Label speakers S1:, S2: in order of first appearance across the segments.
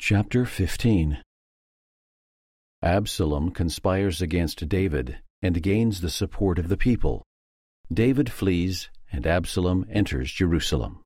S1: Chapter 15. Absalom conspires against David and gains the support of the people. David flees, and Absalom enters Jerusalem.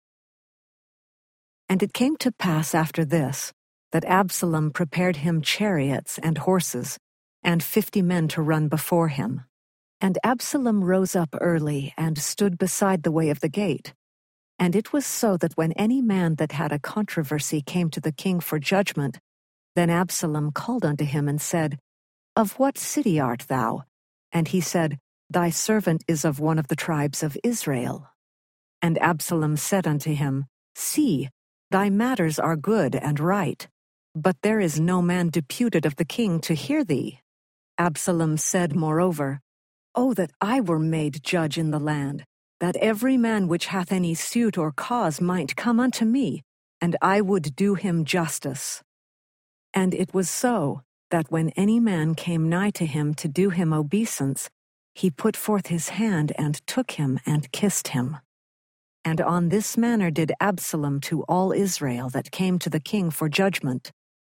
S2: And it came to pass after this, that Absalom prepared him chariots and horses, and 50 men to run before him. And Absalom rose up early, and stood beside the way of the gate. And it was so that when any man that had a controversy came to the king for judgment, then Absalom called unto him and said, Of what city art thou? And he said, Thy servant is of one of the tribes of Israel. And Absalom said unto him, See, thy matters are good and right, but there is no man deputed of the king to hear thee. Absalom said moreover, O that I were made judge in the land, that every man which hath any suit or cause might come unto me, and I would do him justice. And it was so, that when any man came nigh to him to do him obeisance, he put forth his hand and took him and kissed him. And on this manner did Absalom to all Israel that came to the king for judgment.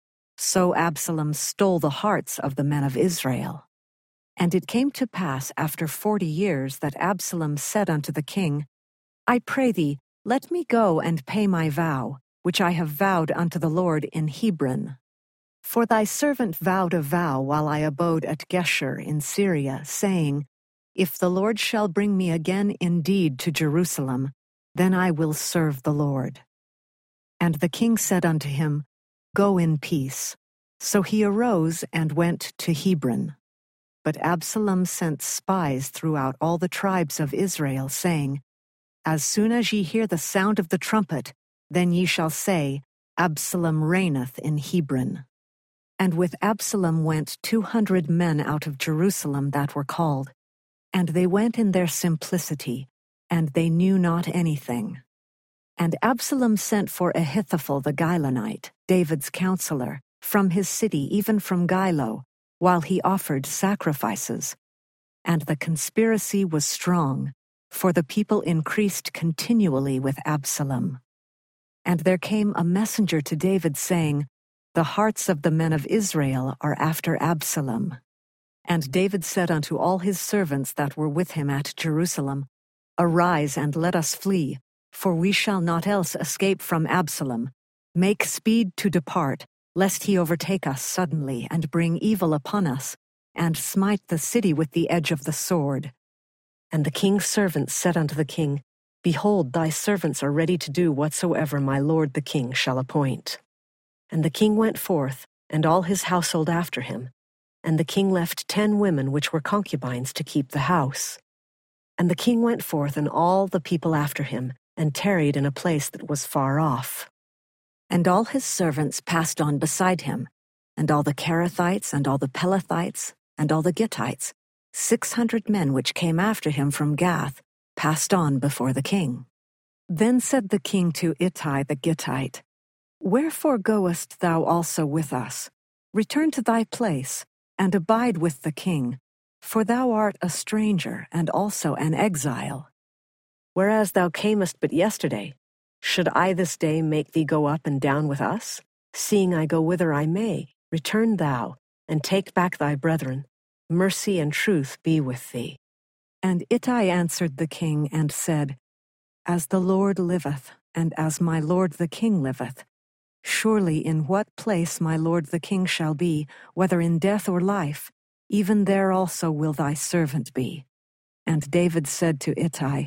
S2: So Absalom stole the hearts of the men of Israel. And it came to pass after 40 years that Absalom said unto the king, I pray thee, let me go and pay my vow, which I have vowed unto the Lord in Hebron. For thy servant vowed a vow while I abode at Geshur in Syria, saying, If the Lord shall bring me again indeed to Jerusalem, then I will serve the Lord. And the king said unto him, Go in peace. So he arose and went to Hebron. But Absalom sent spies throughout all the tribes of Israel, saying, As soon as ye hear the sound of the trumpet, then ye shall say, Absalom reigneth in Hebron. And with Absalom went 200 men out of Jerusalem that were called. And they went in their simplicity, and they knew not anything. And Absalom sent for Ahithophel the Gilonite, David's counselor, from his city, even from Gilo, while he offered sacrifices. And the conspiracy was strong, for the people increased continually with Absalom. And there came a messenger to David, saying, The hearts of the men of Israel are after Absalom. And David said unto all his servants that were with him at Jerusalem, Arise and let us flee, for we shall not else escape from Absalom. Make speed to depart, lest he overtake us suddenly, and bring evil upon us, and smite the city with the edge of the sword. And the king's servants said unto the king, Behold, thy servants are ready to do whatsoever my lord the king shall appoint. And the king went forth, and all his household after him. And the king left 10 women which were concubines to keep the house. And the king went forth, and all the people after him, and tarried in a place that was far off. And all his servants passed on beside him, and all the Kerethites, and all the Pelethites, and all the Gittites, 600 men which came after him from Gath, passed on before the king. Then said the king to Ittai the Gittite, Wherefore goest thou also with us? Return to thy place, and abide with the king, for thou art a stranger, and also an exile. Whereas thou camest but yesterday, should I this day make thee go up and down with us? Seeing I go whither I may, return thou, and take back thy brethren. Mercy and truth be with thee. And Ittai answered the king, and said, As the Lord liveth, and as my lord the king liveth, surely in what place my lord the king shall be, whether in death or life, even there also will thy servant be. And David said to Ittai,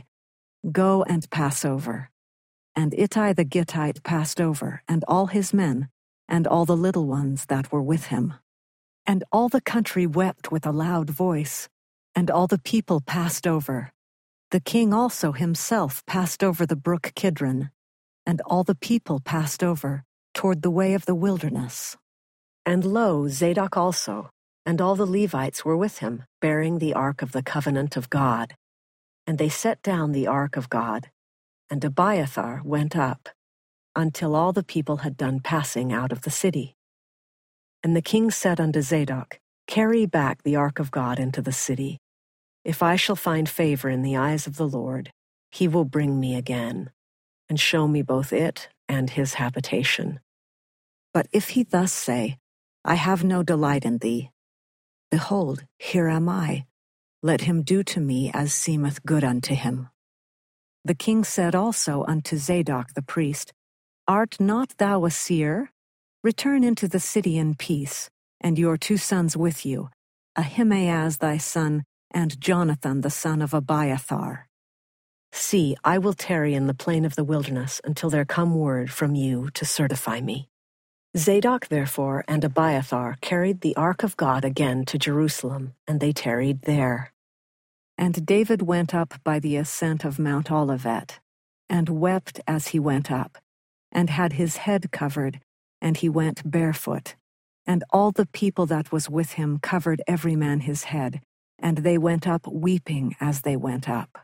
S2: Go and pass over. And Ittai the Gittite passed over, and all his men, and all the little ones that were with him. And all the country wept with a loud voice, and all the people passed over. The king also himself passed over the brook Kidron, and all the people passed over toward the way of the wilderness. And lo, Zadok also, and all the Levites were with him, bearing the ark of the covenant of God. And they set down the ark of God, and Abiathar went up, until all the people had done passing out of the city. And the king said unto Zadok, Carry back the ark of God into the city. If I shall find favor in the eyes of the Lord, he will bring me again, and show me both it and his habitation. But if he thus say, I have no delight in thee, behold, here am I. Let him do to me as seemeth good unto him. The king said also unto Zadok the priest, Art not thou a seer? Return into the city in peace, and your 2 sons with you, Ahimaaz thy son, and Jonathan the son of Abiathar. See, I will tarry in the plain of the wilderness until there come word from you to certify me. Zadok therefore and Abiathar carried the ark of God again to Jerusalem, and they tarried there. And David went up by the ascent of Mount Olivet, and wept as he went up, and had his head covered, and he went barefoot. And all the people that was with him covered every man his head, and they went up weeping as they went up.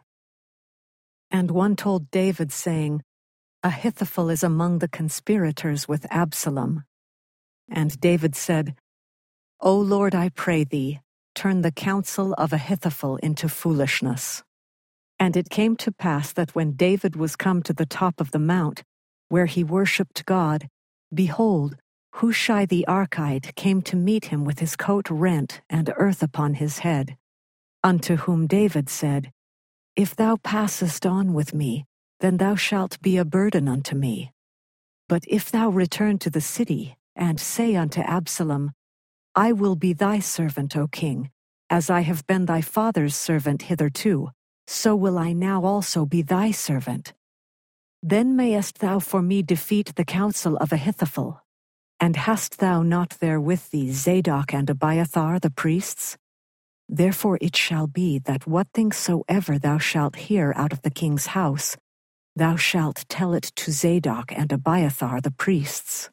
S2: And one told David, saying, Ahithophel is among the conspirators with Absalom. And David said, O Lord, I pray thee, turn the counsel of Ahithophel into foolishness. And it came to pass that when David was come to the top of the mount, where he worshipped God, behold, Hushai the Archite came to meet him with his coat rent and earth upon his head. Unto whom David said, If thou passest on with me, then thou shalt be a burden unto me. But if thou return to the city, and say unto Absalom, I will be thy servant, O king, as I have been thy father's servant hitherto, so will I now also be thy servant. Then mayest thou for me defeat the counsel of Ahithophel. And hast thou not there with thee Zadok and Abiathar the priests? Therefore it shall be that what things soever thou shalt hear out of the king's house, thou shalt tell it to Zadok and Abiathar the priests.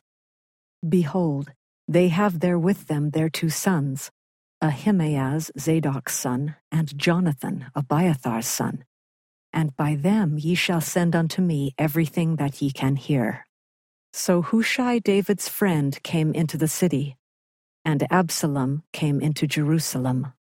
S2: Behold, they have there with them their 2 sons, Ahimaaz Zadok's son, and Jonathan Abiathar's son. And by them ye shall send unto me everything that ye can hear. So Hushai David's friend came into the city, and Absalom came into Jerusalem.